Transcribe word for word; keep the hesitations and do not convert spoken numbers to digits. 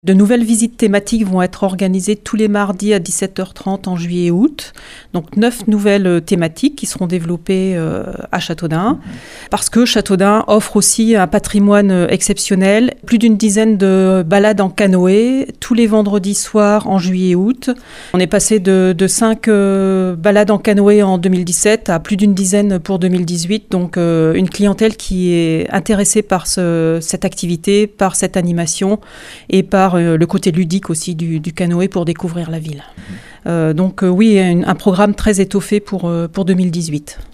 De nouvelles visites thématiques vont être organisées tous les mardis à dix-sept heures trente en juillet et août. Donc neuf nouvelles thématiques qui seront développées euh, à Châteaudun. Parce que Châteaudun offre aussi un patrimoine exceptionnel. Plus d'une dizaine de balades en canoë tous les vendredis soirs en juillet et août. On est passé de, de cinq euh, balades en canoë en deux mille dix-sept à plus d'une dizaine pour deux mille dix-huit. Donc euh, une clientèle qui est intéressée par ce, cette activité, par cette animation et par le côté ludique aussi du, du canoë pour découvrir la ville. Euh, donc euh, oui, un, un programme très étoffé pour, euh, pour deux mille dix-huit.